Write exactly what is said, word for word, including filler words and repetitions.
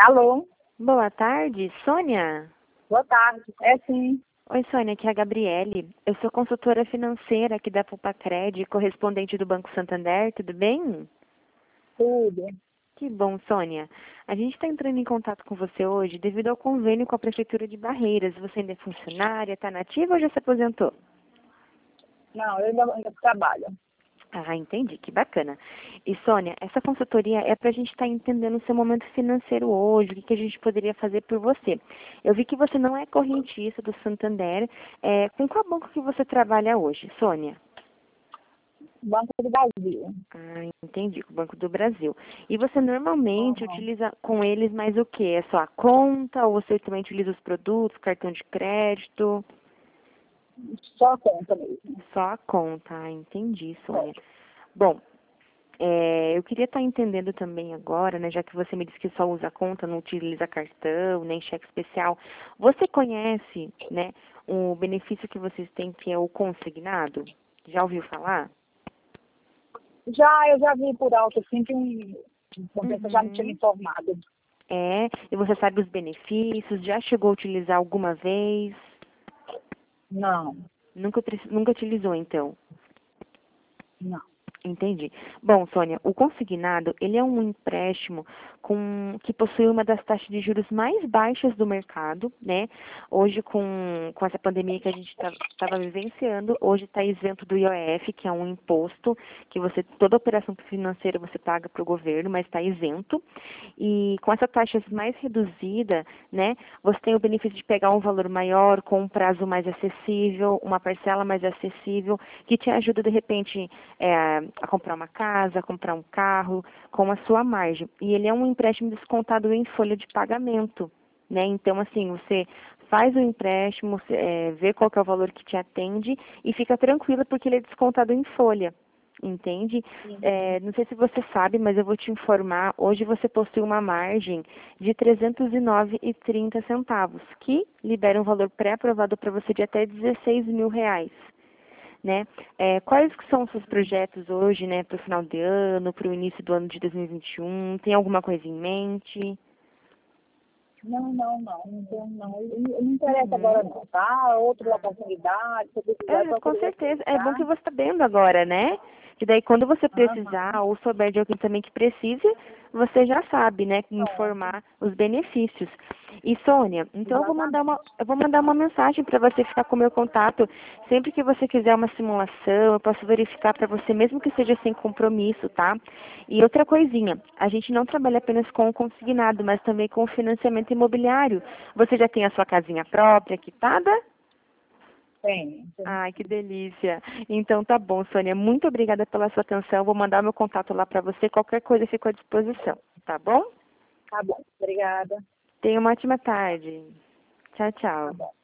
Alô? Boa tarde, Sônia? Boa tarde. É sim. Oi, Sônia, aqui é a Gabriele. Eu sou consultora financeira aqui da Pupacred, correspondente do Banco Santander, tudo bem? Tudo. Que bom, Sônia. A gente está entrando em contato com você hoje devido ao convênio com a Prefeitura de Barreiras. Você ainda é funcionária, está nativa ou já se aposentou? Não, eu ainda, ainda trabalho. Ah, entendi, que bacana. E Sônia, essa consultoria é para a gente estar entendendo o seu momento financeiro hoje, o que, que a gente poderia fazer por você. Eu vi que você não é correntista do Santander. É, com qual banco que você trabalha hoje, Sônia? Banco do Brasil. Ah, entendi, com o Banco do Brasil. E você normalmente Uhum. utiliza com eles mais o quê? É só a conta ou você também utiliza os produtos, cartão de crédito? Só conta mesmo. Só a conta, ah, entendi, É. Sônia. Bom, É, eu queria estar entendendo também agora, né, já que você me disse que só usa conta, não utiliza cartão, nem cheque especial. Você conhece, né, o benefício que vocês têm, que é o consignado? Já ouviu falar? Já, eu já vi por alto, assim, que um, uma pessoa já me tinha me Uhum. informado. É, e você sabe os benefícios? Já chegou a utilizar alguma vez? Não, Nunca, utili- nunca utilizou, então? não. Entendi. Bom, Sônia, o consignado, ele é um empréstimo com, que possui uma das taxas de juros mais baixas do mercado, né? Hoje, com, com essa pandemia que a gente estava vivenciando, hoje está isento do I O F, que é um imposto que você, toda operação financeira você paga para o governo, mas está isento. E com essa taxa mais reduzida, né, você tem o benefício de pegar um valor maior, com um prazo mais acessível, uma parcela mais acessível, que te ajuda, de repente, é, a comprar uma casa, a comprar um carro, com a sua margem. E ele é um empréstimo descontado em folha de pagamento, né? Então, assim, você faz o empréstimo, é, vê qual que é o valor que te atende e fica tranquila porque ele é descontado em folha. Entende? Uhum. É, não sei se você sabe, mas eu vou te informar. Hoje você possui uma margem de trezentos e nove reais e trinta centavos, que libera um valor pré-aprovado para você de até dezesseis mil reais. Né? É, quais que são os seus projetos hoje, né, para o final de ano, para o início do ano de dois mil e vinte e um? Tem alguma coisa em mente? Não, não, não. Não, tenho, não. Eu- eu não interessa agora Uhum. não, tá? Outra oportunidade, se eu precisar, eu É, com procuro vocês, certeza. É bom tá? que você está sabendo agora, né? Que daí quando você Aham. precisar ou souber de alguém também que precise, você já sabe, né? Pronto. Informar os benefícios. E Sônia, então eu vou mandar uma, Exatamente. eu vou mandar uma mensagem para você ficar com o meu contato. Sempre que você quiser uma simulação, eu posso verificar para você, mesmo que seja sem compromisso, tá? E outra coisinha, a gente não trabalha apenas com o consignado, mas também com o financiamento imobiliário. Você já tem a sua casinha própria, quitada? Tem. Tem. Ai, que delícia. Então tá bom, Sônia. Muito obrigada pela sua atenção. Vou mandar meu contato lá para você. Qualquer coisa fico à disposição. Tá bom? Tá bom. Obrigada. Tenha uma ótima tarde. Tchau, Tá tchau. bom.